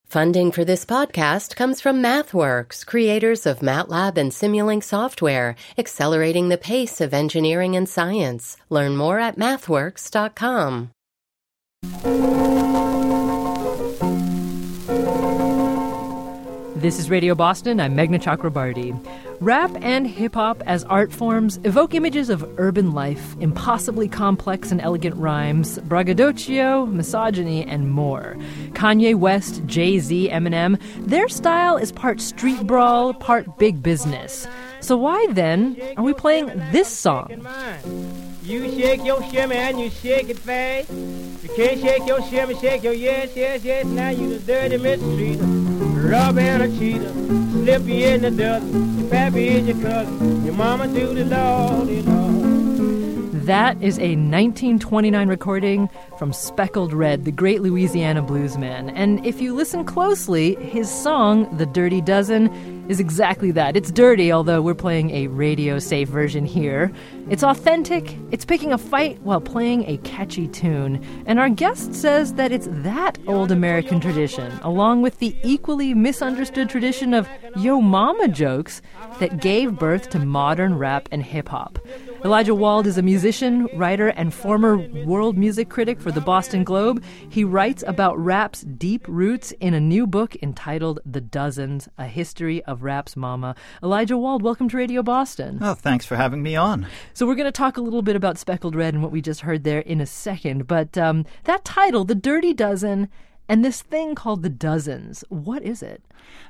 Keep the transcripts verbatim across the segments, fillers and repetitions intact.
Funding for this podcast comes from MathWorks, creators of MATLAB and Simulink software, accelerating the pace of engineering and science. Learn more at mathworks dot com. This is Radio Boston. I'm Meghna Chakrabarty. Rap and hip-hop as art forms evoke images of urban life, impossibly complex and elegant rhymes, braggadocio, misogyny, and more. Kanye West, Jay-Z, Eminem, their style is part street brawl, part big business. So why, then, are we playing this song? You shake your shimmy and you shake it fast. You can't shake your shimmy, shake your yes, yes, yes. Now you the dirty mistreater, rub and a cheater, slip you in the dust. Your pappy is your cousin, your mama do the lordy lord. That is a nineteen twenty-nine recording from Speckled Red, the great Louisiana bluesman. And if you listen closely, his song, The Dirty Dozen, is exactly that. It's dirty, although we're playing a radio-safe version here. It's authentic, it's picking a fight while playing a catchy tune. And our guest says that it's that old American tradition, along with the equally misunderstood tradition of yo mama jokes, that gave birth to modern rap and hip-hop. Elijah Wald is a musician, writer, and former world music critic for the Boston Globe. He writes about rap's deep roots in a new book entitled The Dozens, A History of Rap's Mama. Elijah Wald, welcome to Radio Boston. Oh, thanks for having me on. So we're going to talk a little bit about Speckled Red and what we just heard there in a second. But um, that title, The Dirty Dozen, and this thing called The Dozens, what is it?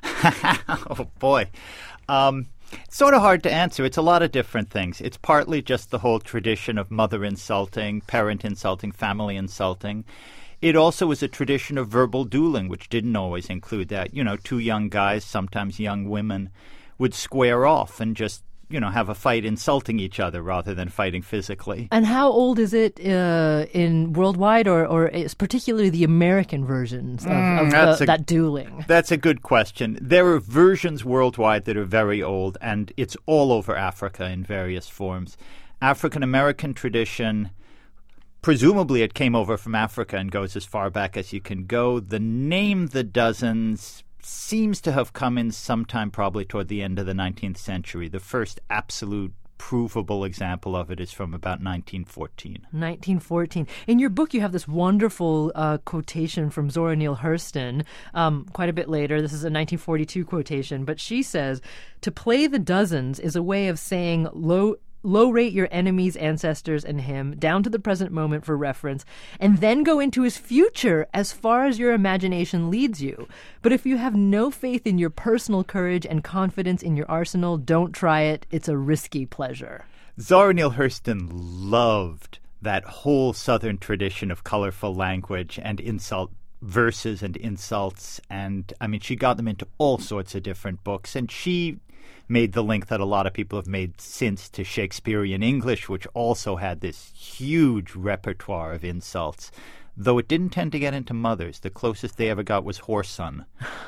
Oh, boy. Um, it's sort of hard to answer. It's a lot of different things. It's partly just the whole tradition of mother insulting, parent insulting, family insulting. It also is a tradition of verbal dueling, which didn't always include that. You know, two young guys, sometimes young women, would square off and just, you know, have a fight insulting each other rather than fighting physically. And how old is it uh, in worldwide, or, or is particularly the American versions of, Mm, of that's the, a- that dueling? That's a good question. There are versions worldwide that are very old, and it's all over Africa in various forms. African-American tradition, presumably it came over from Africa and goes as far back as you can go. The name The Dozens seems to have come in sometime probably toward the end of the nineteenth century. The first absolute provable example of it is from about nineteen fourteen. nineteen fourteen. In your book, you have this wonderful uh, quotation from Zora Neale Hurston um, quite a bit later. This is a nineteen forty-two quotation, but she says, "To play the dozens is a way of saying low Low rate your enemy's ancestors and him down to the present moment for reference, and then go into his future as far as your imagination leads you. But if you have no faith in your personal courage and confidence in your arsenal, don't try it. It's a risky pleasure." Zora Neale Hurston loved that whole Southern tradition of colorful language and insult verses and insults. And, I mean, she got them into all sorts of different books. And she made the link that a lot of people have made since to Shakespearean English, which also had this huge repertoire of insults, though it didn't tend to get into mothers. The closest they ever got was whoreson.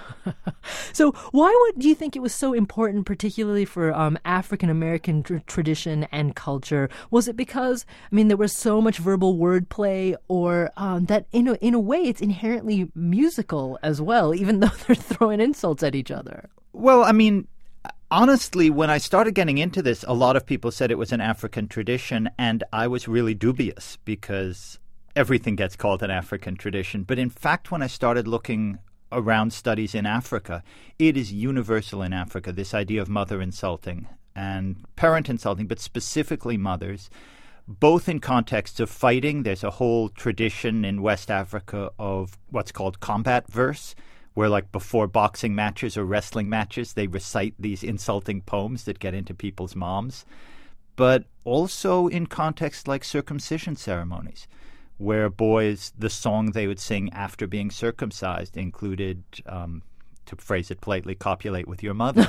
So why would, do you think it was so important, particularly for um, African-American tr- tradition and culture? Was it because, I mean, there was so much verbal wordplay, or um, that in a, in a way it's inherently musical as well, even though they're throwing insults at each other? Well, I mean, honestly, when I started getting into this, a lot of people said it was an African tradition, and I was really dubious because everything gets called an African tradition. But in fact, when I started looking around studies in Africa, it is universal in Africa, this idea of mother insulting and parent insulting, but specifically mothers, both in contexts of fighting. There's a whole tradition in West Africa of what's called combat verse, where, like, before boxing matches or wrestling matches, they recite these insulting poems that get into people's moms. But also in contexts like circumcision ceremonies, where boys, the song they would sing after being circumcised included, um, to phrase it politely, copulate with your mother.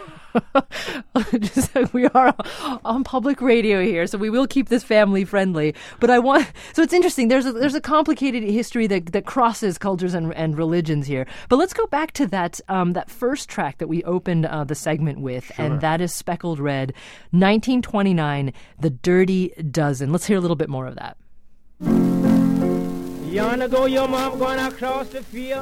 Just, we are on public radio here, so we will keep this family friendly. But I want, so it's interesting. There's a, there's a complicated history that, that crosses cultures and, and religions here. But let's go back to that um, that first track that we opened uh, the segment with, Sure. and that is Speckled Red, nineteen twenty-nine, The Dirty Dozen. Let's hear a little bit more of that. Yonder go your mom going across the field.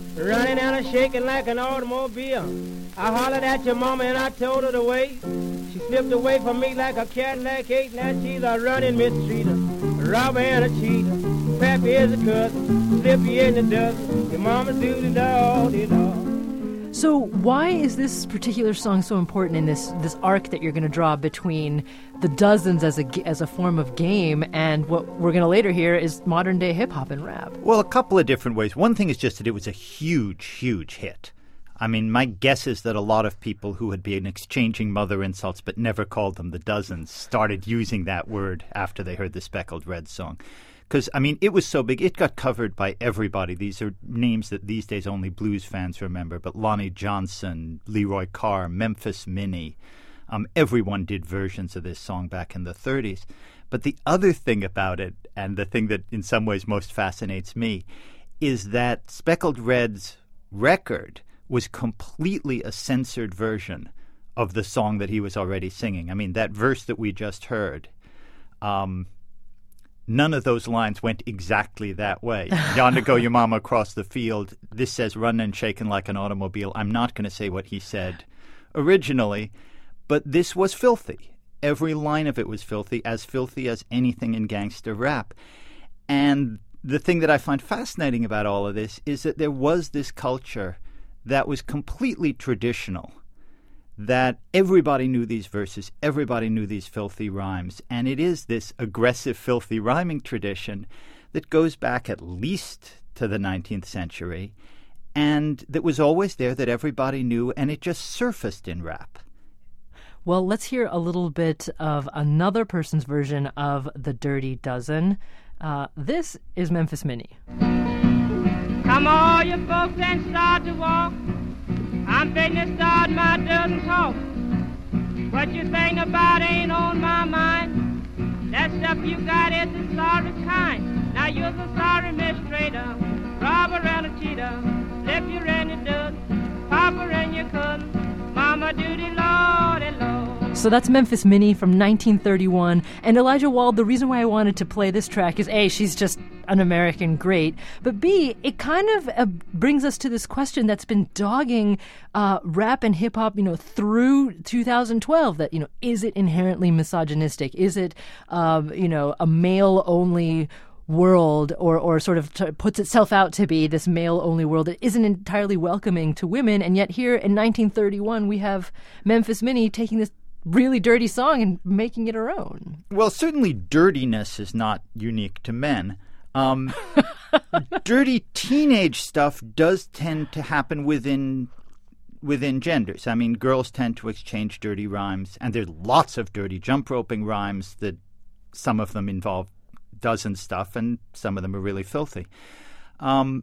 running and a shaking like an automobile. I hollered at your mama and I told her to wait. She slipped away from me like a Cadillac eight. Now she's a running mistreater, a robber and a cheater. Pappy is a cousin, Slippy in the dozen. Your mama do the dog, the dog. So why is this particular song so important in this this arc that you're going to draw between the Dozens as a as a form of game and what we're going to later hear is modern day hip hop and rap? Well, a couple of different ways. One thing is just that it was a huge, huge hit. I mean, my guess is that a lot of people who had been exchanging mother insults but never called them the Dozens started using that word after they heard the Speckled Red song. Because, I mean, it was so big, it got covered by everybody. These are names that these days only blues fans remember, but Lonnie Johnson, Leroy Carr, Memphis Minnie, um, everyone did versions of this song back in the thirties. But the other thing about it, and the thing that in some ways most fascinates me, is that Speckled Red's record was completely a censored version of the song that he was already singing. I mean, that verse that we just heard, um... none of those lines went exactly that way. Yonder go your mama across the field. This says running and shaking like an automobile. I'm not going to say what he said originally, but this was filthy. Every line of it was filthy, as filthy as anything in gangster rap. And the thing that I find fascinating about all of this is that there was this culture that was completely traditional, that everybody knew these verses, everybody knew these filthy rhymes, and it is this aggressive, filthy rhyming tradition that goes back at least to the nineteenth century, and that was always there, that everybody knew, and it just surfaced in rap. Well, let's hear a little bit of another person's version of The Dirty Dozen. Uh, this is Memphis Minnie. Come all you folks and start to walk. I'm fitting to start my dozen talk. What you think about ain't on my mind. That stuff you got is the sorriest kind. Now you're the sorry mistreater, robber and a cheater. Slip your in your dozen, papa and your cousin, mama duty, lordy, lord. So that's Memphis Minnie from nineteen thirty-one. And Elijah Wald, the reason why I wanted to play this track is A, she's just an American great, but B, it kind of uh, brings us to this question that's been dogging uh, rap and hip hop, you know, through two thousand twelve. That, you know, is it inherently misogynistic? Is it, um, you know, a male only world, or or sort of t- puts itself out to be this male only world that isn't entirely welcoming to women? And yet here in nineteen thirty-one, we have Memphis Minnie taking this really dirty song and making it her own. Well, certainly dirtiness is not unique to men. Um, dirty teenage stuff does tend to happen within within genders. I mean, girls tend to exchange dirty rhymes, and there's lots of dirty jump roping rhymes that some of them involve dozen stuff, and some of them are really filthy. Um,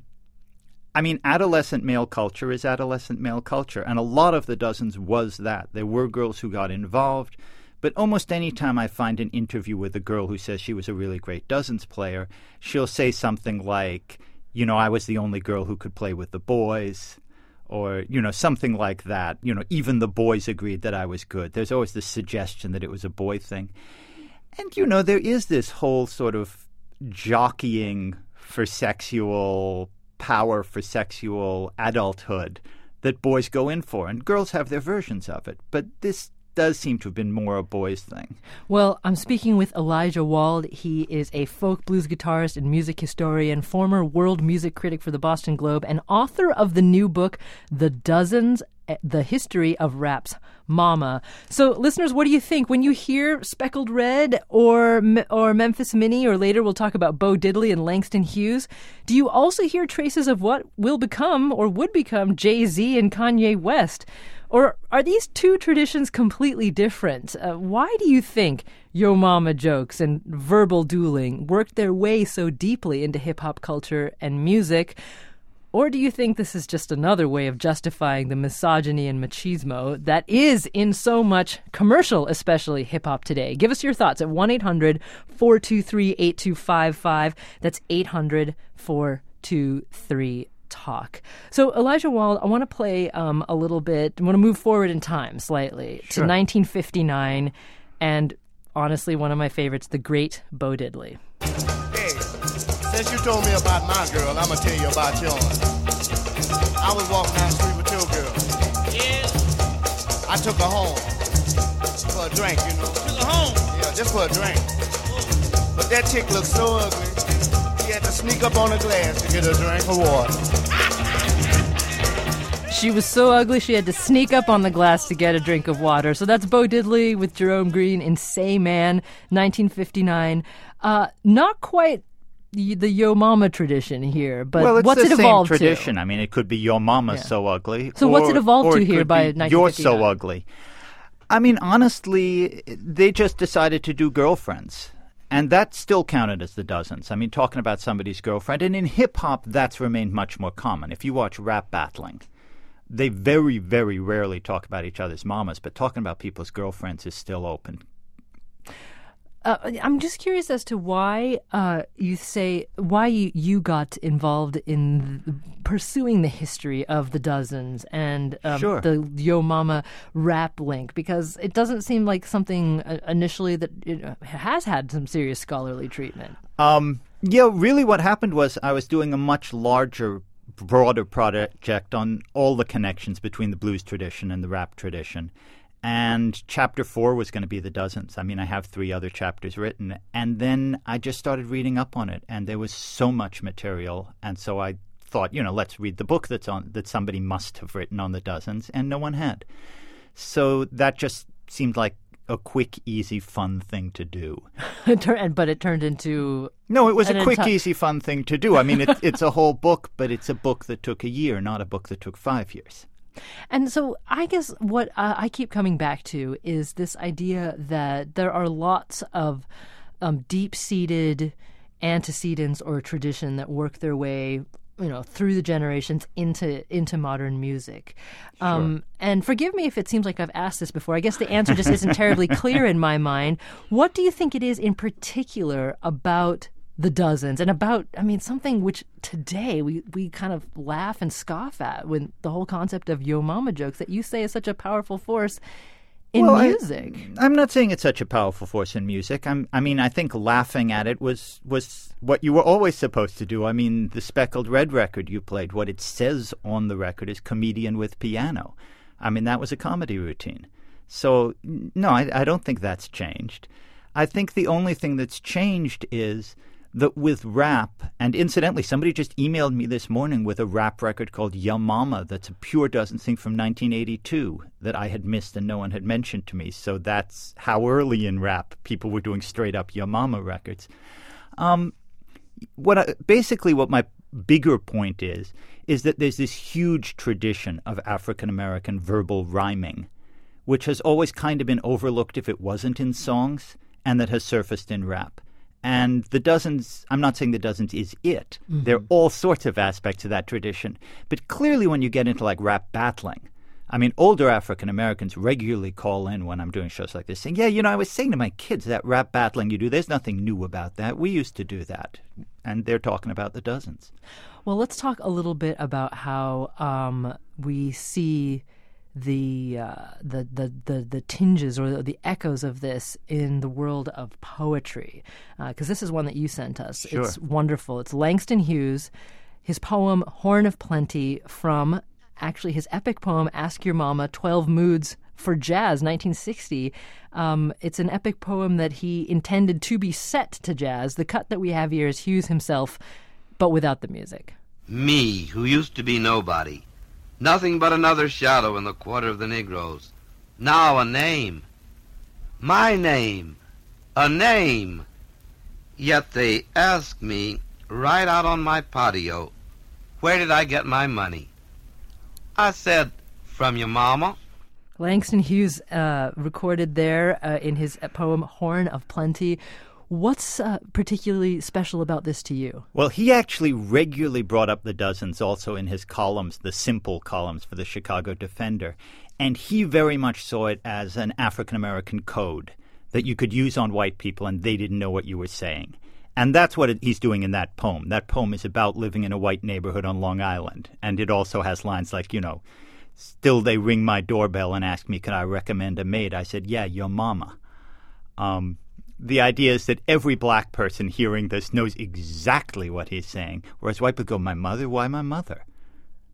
I mean, adolescent male culture is adolescent male culture, and a lot of the Dozens was that. There were girls who got involved, but almost any time I find an interview with a girl who says she was a really great Dozens player, she'll say something like, you know, I was the only girl who could play with the boys, or, you know, something like that. You know, even the boys agreed that I was good. There's always this suggestion that it was a boy thing. And, you know, there is this whole sort of jockeying for sexual power, for sexual adulthood that boys go in for, and girls have their versions of it. But this does seem to have been more a boys thing. Well, I'm speaking with Elijah Wald. He is a folk blues guitarist and music historian, former world music critic for the Boston Globe, and author of the new book, The Dozens, The History of Rap's Mama. So, listeners, what do you think when you hear Speckled Red or or Memphis Minnie, or later we'll talk about Bo Diddley and Langston Hughes? Do you also hear traces of what will become or would become Jay-Z and Kanye West? Or are these two traditions completely different? Uh, why do you think Yo Mama jokes and verbal dueling worked their way so deeply into hip-hop culture and music? Or do you think this is just another way of justifying the misogyny and machismo that is in so much commercial, especially hip-hop today? Give us your thoughts at one eight hundred four two three eight two five five. That's eight hundred four two three talk. So, Elijah Wald, I want to play um, a little bit, I want to move forward in time slightly Sure. to nineteen fifty-nine, and honestly, one of my favorites, the great Bo Diddley. Hey, since you told me about my girl, I'm going to tell you about yours. I was walking down the street with your girl. Yeah. I took her home for a drink, you know. Took her home? Yeah, just for a drink. But that chick looked so ugly, she had to sneak up on the glass to get a drink of water. She was so ugly she had to sneak up on the glass to get a drink of water. So that's Bo Diddley with Jerome Green in Say Man, nineteen fifty-nine. Uh, not quite the, the Yo Mama tradition here, but well, it's what's the it evolved same tradition. to? I mean, it could be Your Mama's Yeah. So Ugly. So or, what's it evolved or to it here could by be nineteen You're fifty-nine? So Ugly. I mean, honestly, they just decided to do girlfriends. And that still counted as the dozens. I mean, talking about somebody's girlfriend. And in hip-hop, that's remained much more common. If you watch rap battling, they very, very rarely talk about each other's mamas, but talking about people's girlfriends is still open. Uh, I'm just curious as to why uh, you say why you, you got involved in the, pursuing the history of the dozens and um, Sure. the Yo Mama rap link, because it doesn't seem like something uh, initially that it has had some serious scholarly treatment. Um, yeah, really what happened was I was doing a much larger, broader project on all the connections between the blues tradition and the rap tradition. And chapter four was going to be the dozens. I mean, I have three other chapters written. And then I just started reading up on it. And there was so much material. And so I thought, you know, let's read the book that's on that somebody must have written on the dozens. And no one had. So that just seemed like a quick, easy, fun thing to do. It turned, but it turned into No, it was an a quick, enti- easy, fun thing to do. I mean, it, it's a whole book, but it's a book that took a year, not a book that took five years. And so I guess what uh, I keep coming back to is this idea that there are lots of um, deep-seated antecedents or tradition that work their way, you know, through the generations into into modern music. Um, and forgive me if it seems like I've asked this before. I guess the answer just isn't terribly clear in my mind. What do you think it is in particular about the dozens and about, I mean, something which today we, we kind of laugh and scoff at when the whole concept of Yo Mama jokes that you say is such a powerful force in Well, I- music? I'm not saying it's such a powerful force in music. I'm, I mean, I think laughing at it was, was what you were always supposed to do. I mean, the Speckled Red record you played, what it says on the record is comedian with piano. I mean, that was a comedy routine. So, n- no, I, I don't think that's changed. I think the only thing that's changed is that with rap, and incidentally, somebody just emailed me this morning with a rap record called Ya Mama that's a pure dozen thing from nineteen eighty-two that I had missed and no one had mentioned to me. So that's how early in rap people were doing straight-up Ya Mama records. Um, what I, basically what my bigger point is, is that there's this huge tradition of African-American verbal rhyming, which has always kind of been overlooked if it wasn't in songs, and that has surfaced in rap. And the dozens, I'm not saying the dozens is it. Mm-hmm. There are all sorts of aspects of that tradition. But clearly when you get into like rap battling, I mean, older African Americans regularly call in when I'm doing shows like this saying, yeah, you know, I was saying to my kids, that rap battling you do, there's nothing new about that. We used to do that. And they're talking about the dozens. Well, let's talk a little bit about how um, we see the, uh, the the the the tinges or the, the echoes of this in the world of poetry, because uh, this is one that you sent us. Sure. It's wonderful. It's Langston Hughes, his poem "Horn of Plenty" from actually his epic poem "Ask Your Mama: Twelve Moods for Jazz," nineteen sixty. Um, it's an epic poem that he intended to be set to jazz. The cut that we have here is Hughes himself, but without the music. Me, who used to be nobody. Nothing but another shadow in the quarter of the Negroes. Now a name. My name. A name. Yet they ask me, right out on my patio, where did I get my money? I said, from your mama. Langston Hughes uh, recorded there uh, in his poem Horn of Plenty. What's uh, particularly special about this to you? Well, he actually regularly brought up the dozens also in his columns, the simple columns for the Chicago Defender. And he very much saw it as an African-American code that you could use on white people and they didn't know what you were saying. And that's what it, he's doing in that poem. That poem is about living in a white neighborhood on Long Island. And it also has lines like, you know, still they ring my doorbell and ask me, can I recommend a maid? I said, yeah, your mama. Um... The idea is that every black person hearing this knows exactly what he's saying, whereas white people go, my mother? Why my mother?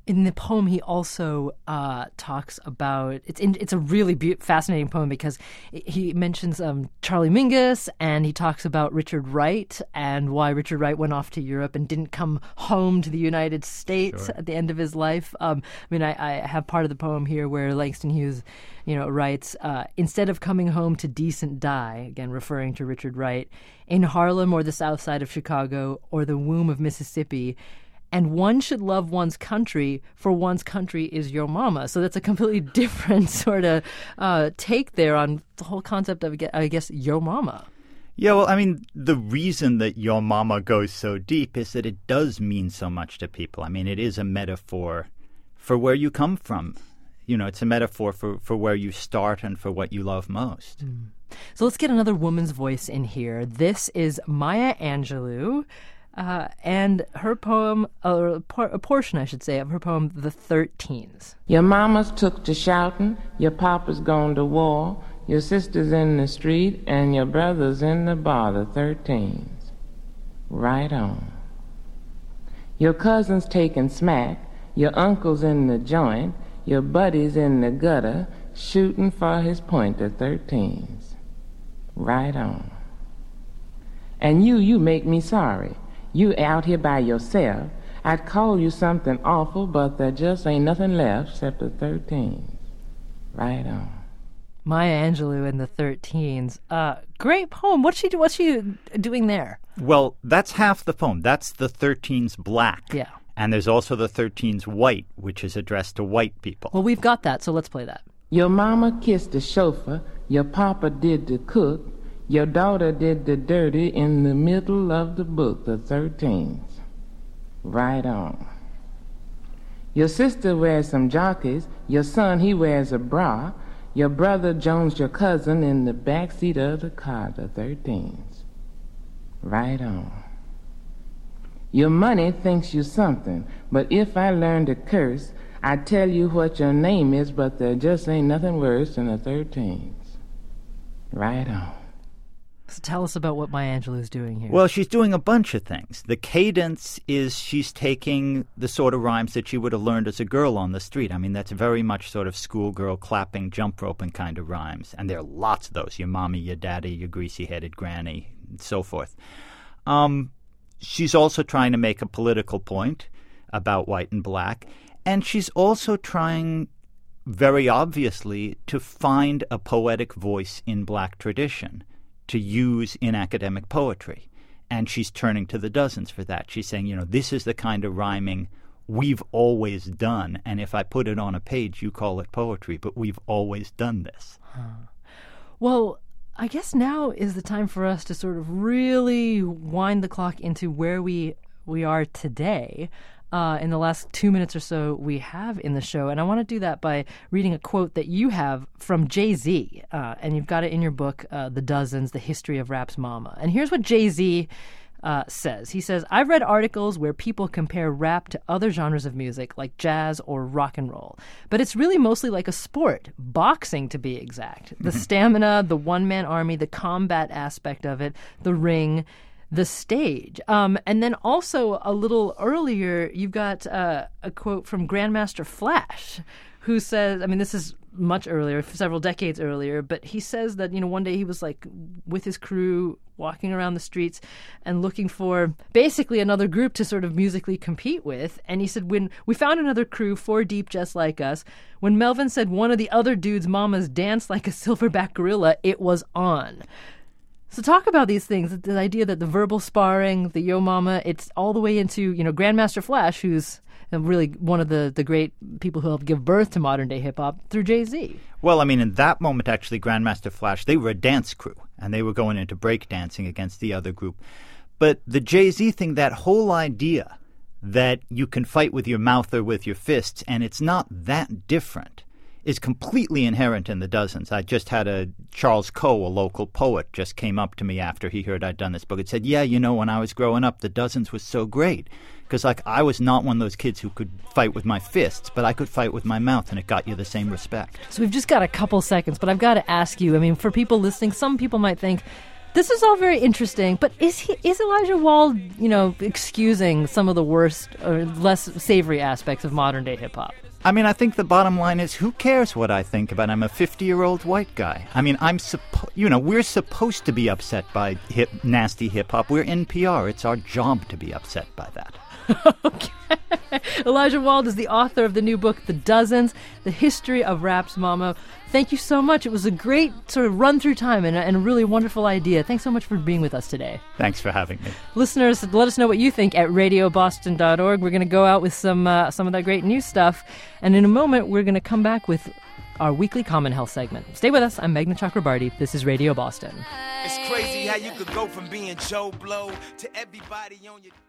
in the poem, he also uh, talks about it's in, it's a really be- fascinating poem because he mentions um, Charlie Mingus, and he talks about Richard Wright and why Richard Wright went off to Europe and didn't come home to the United States Sure. at the end of his life. Um, I mean, I, I have part of the poem here where Langston Hughes, you know, writes, uh, instead of coming home to decent die, again referring to Richard Wright, in Harlem or the South Side of Chicago or the womb of Mississippi. And one should love one's country, for one's country is your mama. So that's a completely different sort of uh, take there on the whole concept of, I guess, your mama. Yeah, well, I mean, the reason that your mama goes so deep is that it does mean so much to people. I mean, it is a metaphor for where you come from. You know, it's a metaphor for, for where you start and for what you love most. Mm. So let's get another woman's voice in here. This is Maya Angelou. Uh, and her poem, or a portion, I should say, of her poem, The Thirteens. Your mamas took to shouting, your papa's gone to war, your sister's in the street, and your brother's in the bar, the thirteens. Right on. Your cousin's taking smack, your uncle's in the joint, your buddy's in the gutter, shooting for his point, the thirteens. Right on. And you, you make me sorry. You out here by yourself. I'd call you something awful, but there just ain't nothing left except the thirteens. Right on. Maya Angelou and the Thirteens. Uh, great poem. What's she do? What's she doing there? Well, that's half the poem. That's the Thirteens black. Yeah. And there's also the Thirteens white, which is addressed to white people. Well, we've got that, so let's play that. Your mama kissed the chauffeur. Your papa did the cook. Your daughter did the dirty in the middle of the book, the thirteens. Right on. Your sister wears some jockeys. Your son, he wears a bra. Your brother jones your cousin in the back seat of the car, the thirteens. Right on. Your money thinks you something, but if I learn to curse, I tell you what your name is, but there just ain't nothing worse than the thirteens. Right on. So tell us about what Maya Angelou is doing here. Well, she's doing a bunch of things. The cadence is she's taking the sort of rhymes that she would have learned as a girl on the street. I mean, that's very much sort of schoolgirl clapping, jump roping kind of rhymes. And there are lots of those. Your mommy, your daddy, your greasy-headed granny, and so forth. Um, she's also trying to make a political point about white and black. And she's also trying, very obviously, to find a poetic voice in black tradition to use in academic poetry. And she's turning to the dozens for that. She's saying, you know, this is the kind of rhyming we've always done. And if I put it on a page, you call it poetry, but we've always done this. Huh. Well, I guess now is the time for us to sort of really wind the clock into where we we are today. Uh, in the last two minutes or so we have in the show. And I want to do that by reading a quote that you have from Jay-Z. Uh, and you've got it in your book, uh, The Dozens, The History of Rap's Mama. And here's what Jay-Z uh, says. He says, I've read articles where people compare rap to other genres of music, like jazz or rock and roll. But it's really mostly like a sport, boxing to be exact. The stamina, the one-man army, the combat aspect of it, the ring, the stage. Um, and then also a little earlier, you've got uh, a quote from Grandmaster Flash, who says, I mean, this is much earlier, several decades earlier, but he says that, you know, one day he was like with his crew walking around the streets and looking for basically another group to sort of musically compete with. And he said, when we found another crew, four deep just like us, when Melvin said one of the other dudes' mamas danced like a silverback gorilla, it was on. So talk about these things, the idea that the verbal sparring, the yo mama, it's all the way into, you know, Grandmaster Flash, who's really one of the, the great people who helped give birth to modern-day hip-hop through Jay-Z. Well, I mean, in that moment, actually, Grandmaster Flash, they were a dance crew, and they were going into breakdancing against the other group. But the Jay-Z thing, that whole idea that you can fight with your mouth or with your fists, and it's not that different, is completely inherent in the Dozens. I just had a Charles Coe, a local poet, just came up to me after he heard I'd done this book and said, yeah, you know, when I was growing up, the Dozens was so great. Because, like, I was not one of those kids who could fight with my fists, but I could fight with my mouth, and it got you the same respect. So we've just got a couple seconds, but I've got to ask you, I mean, for people listening, some people might think, This is all very interesting, but is he is Elijah Wald, you know, excusing some of the worst or less savory aspects of modern day hip hop? I mean, I think the bottom line is, who cares what I think about? I'm a fifty-year-old white guy. I mean, I'm suppo- you know, we're supposed to be upset by hip, nasty hip hop. We're N P R. It's our job to be upset by that. Okay. Elijah Wald is the author of the new book, The Dozens, The History of Rap's Mama. Thank you so much. It was a great sort of run through time and a, and a really wonderful idea. Thanks so much for being with us today. Thanks for having me. Listeners, let us know what you think at radio boston dot org. We're going to go out with some uh, some of that great new stuff. And in a moment, we're going to come back with our weekly Common Health segment. Stay with us. I'm Meghna Chakrabarti. This is Radio Boston. It's crazy how you could go from being Joe Blow to everybody on your...